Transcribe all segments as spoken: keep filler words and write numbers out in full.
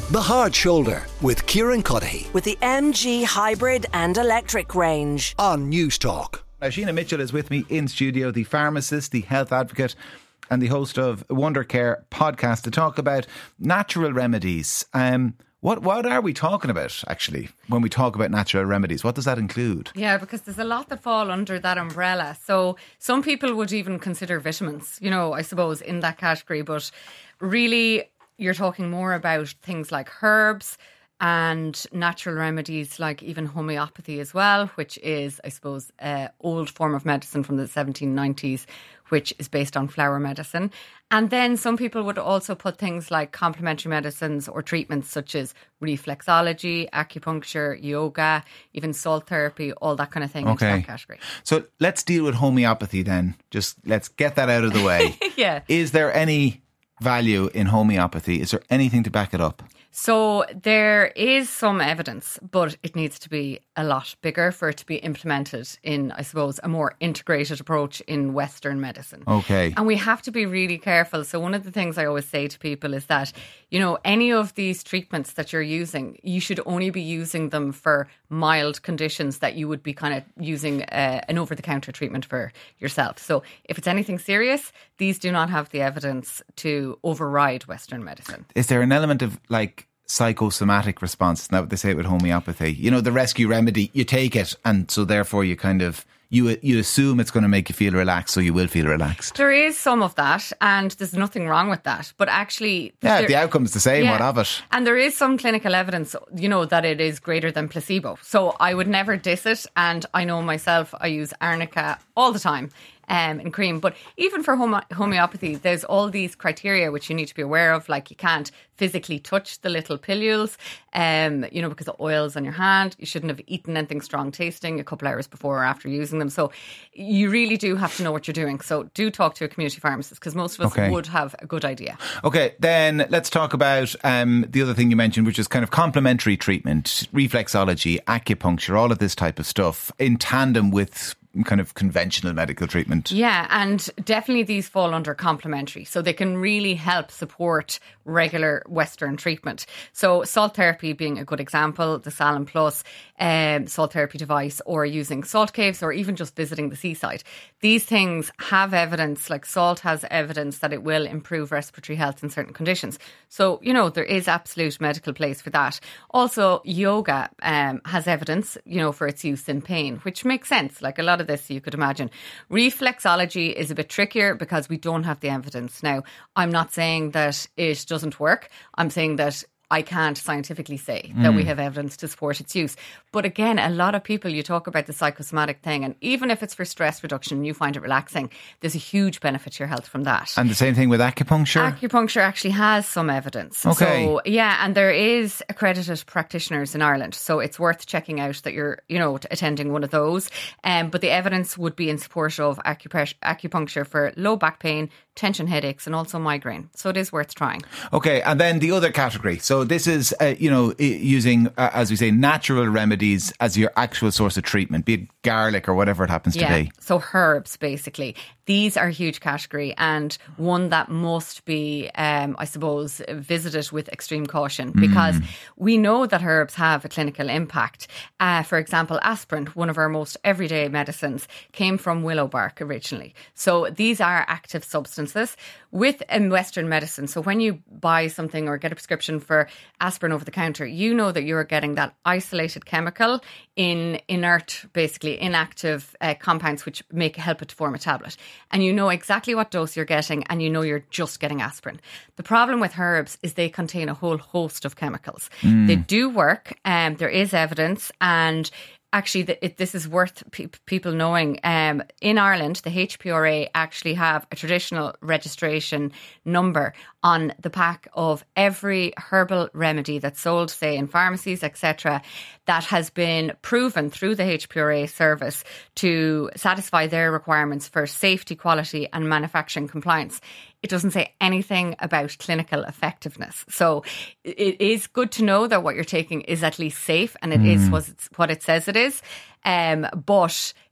The Hard Shoulder with Kieran Cuddihy with the M G Hybrid and Electric range on News Talk. Now, Sheena Mitchell is with me in studio, the pharmacist, the health advocate and the host of Wonder Care podcast to talk about natural remedies. Um, what what are we talking about, actually, when we talk about natural remedies? What does that include? Yeah, because there's a lot that fall under that umbrella. So some people would even consider vitamins, you know, I suppose, in that category. But really, you're talking more about things like herbs and natural remedies like even homeopathy as well, which is, I suppose, an old form of medicine from the seventeen nineties, which is based on flower medicine. And then some people would also put things like complementary medicines or treatments such as reflexology, acupuncture, yoga, even salt therapy, all that kind of thing okay. into that category. So let's deal with homeopathy then. Just let's get that out of the way. Yeah. Is there any value in homeopathy? Is there anything to back it up? So there is some evidence, but it needs to be a lot bigger for it to be implemented in, I suppose, a more integrated approach in Western medicine. Okay. And we have to be really careful. So one of the things I always say to people is that, you know, any of these treatments that you're using, you should only be using them for mild conditions that you would be kind of using uh, an over-the-counter treatment for yourself. So if it's anything serious, these do not have the evidence to override Western medicine. Is there an element of like psychosomatic response? Isn't that what they say with homeopathy? You know, the rescue remedy, you take it and so therefore you kind of, you you assume it's going to make you feel relaxed, so you will feel relaxed. There is some of that and there's nothing wrong with that. But actually... Yeah, there, the outcome's the same, yeah, what of it? And there is some clinical evidence, you know, that it is greater than placebo. So I would never diss it. And I know myself, I use arnica all the time. Um, in cream. But even for home- homeopathy, there's all these criteria which you need to be aware of, like you can't physically touch the little pilules, um, you know, because of oils on your hand. You shouldn't have eaten anything strong tasting a couple hours before or after using them. So you really do have to know what you're doing. So do talk to a community pharmacist because most of us okay. would have a good idea. Okay, then let's talk about um, the other thing you mentioned, which is kind of complementary treatment, reflexology, acupuncture, all of this type of stuff in tandem with kind of conventional medical treatment. Yeah, and definitely these fall under complementary. So they can really help support regular Western treatment. So salt therapy being a good example, the Salin Plus um, salt therapy device, or using salt caves, or even just visiting the seaside. These things have evidence, like salt has evidence that it will improve respiratory health in certain conditions. So, you know, there is absolute medical place for that. Also, yoga um, has evidence, you know, for its use in pain, which makes sense. Like a lot of this you could imagine. Reflexology is a bit trickier because we don't have the evidence. Now, I'm not saying that it doesn't work. I'm saying that I can't scientifically say that mm. we have evidence to support its use. But again, a lot of people, you talk about the psychosomatic thing, and even if it's for stress reduction and you find it relaxing, there's a huge benefit to your health from that. And the same thing with acupuncture? Acupuncture actually has some evidence. Okay. So, yeah, and there is accredited practitioners in Ireland. So it's worth checking out that you're, you know, attending one of those. Um, but the evidence would be in support of acup- acupuncture for low back pain, tension headaches, and also migraine. So it is worth trying. Okay, and then the other category. So this is, uh, you know, using, uh, as we say, natural remedies as your actual source of treatment, be it garlic or whatever it happens yeah, to be. So herbs, basically. These are a huge category and one that must be, um, I suppose, visited with extreme caution because mm. we know that herbs have a clinical impact. Uh, for example, aspirin, one of our most everyday medicines, came from willow bark originally. So these are active substances with in Western medicine. So when you buy something or get a prescription for aspirin over the counter, you know that you're getting that isolated chemical in inert, basically inactive uh, compounds which make help it to form a tablet. And you know exactly what dose you're getting and you know you're just getting aspirin. The problem with herbs is they contain a whole host of chemicals. Mm. They do work, and um, there is evidence, and actually, the, it, this is worth pe- people knowing. Um, in Ireland, the H P R A actually have a traditional registration number on the pack of every herbal remedy that's sold, say, in pharmacies, et cetera, that has been proven through the H P R A service to satisfy their requirements for safety, quality and manufacturing compliance. It doesn't say anything about clinical effectiveness. So it is good to know that what you're taking is at least safe, and it mm. is what, it's, what it says it is. Um, but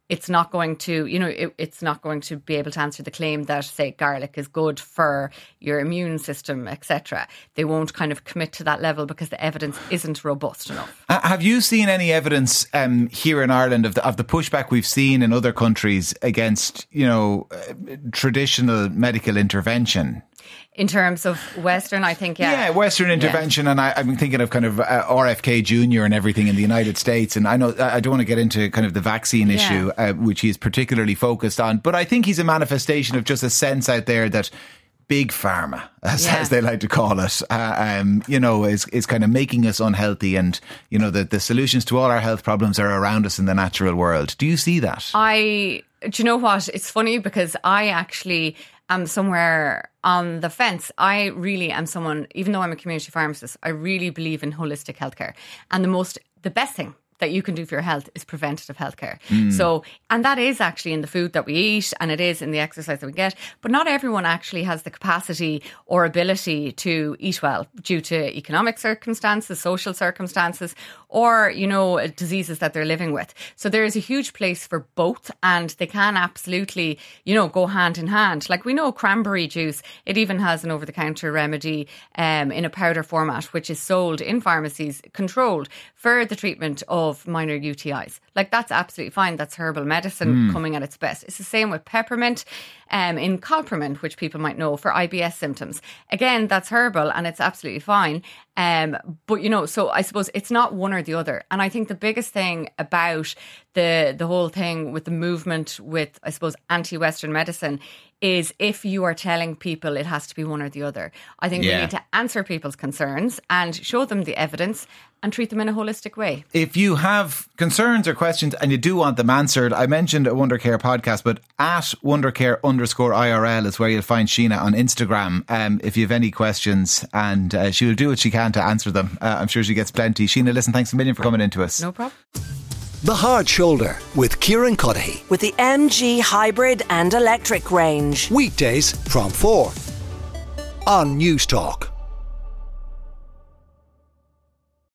it's not going to, you know, it, it's not going to be able to answer the claim that, say, garlic is good for your immune system, et cetera. They won't kind of commit to that level because the evidence isn't robust enough. Uh, have you seen any evidence um, here in Ireland of the, of the pushback we've seen in other countries against, you know, uh, traditional medical intervention? In terms of Western, I think, yeah. Yeah, Western intervention. Yeah. And I, I've been thinking of kind of uh, R F K Junior and everything in the United States. And I know I don't want to get into kind of the vaccine yeah. issue, uh, which he's particularly focused on. But I think he's a manifestation of just a sense out there that big pharma, as, yeah. as they like to call it, uh, um, you know, is, is kind of making us unhealthy. And, you know, the, the solutions to all our health problems are around us in the natural world. Do you see that? I, do you know what? It's funny because I actually... I'm somewhere on the fence. I really am someone, even though I'm a community pharmacist, I really believe in holistic healthcare. And the most, the best thing that you can do for your health is preventative healthcare. Mm. So, and that is actually in the food that we eat and it is in the exercise that we get. But not everyone actually has the capacity or ability to eat well due to economic circumstances, social circumstances, or, you know, diseases that they're living with. So there is a huge place for both and they can absolutely, you know, go hand in hand. Like we know cranberry juice, it even has an over-the-counter remedy um, in a powder format, which is sold in pharmacies, controlled for the treatment of of minor U T Is. Like that's absolutely fine. That's herbal medicine mm. coming at its best. It's the same with peppermint um, in Calprament, which people might know for I B S symptoms. Again, that's herbal and it's absolutely fine. Um, but, you know, so I suppose it's not one or the other. And I think the biggest thing about the the whole thing with the movement with, I suppose, anti-Western medicine is if you are telling people it has to be one or the other. I think yeah. we need to answer people's concerns and show them the evidence and treat them in a holistic way. If you have concerns or questions and you do want them answered, I mentioned a Wondercare podcast, but at Wondercare underscore I R L is where you'll find Sheena on Instagram um, if you have any questions, and uh, she will do what she can to answer them. Uh, I'm sure she gets plenty. Sheena, listen, thanks a million for coming into us. No problem. The Hard Shoulder with Kieran Cuddihy. With the M G hybrid and electric range. Weekdays from four on News Talk.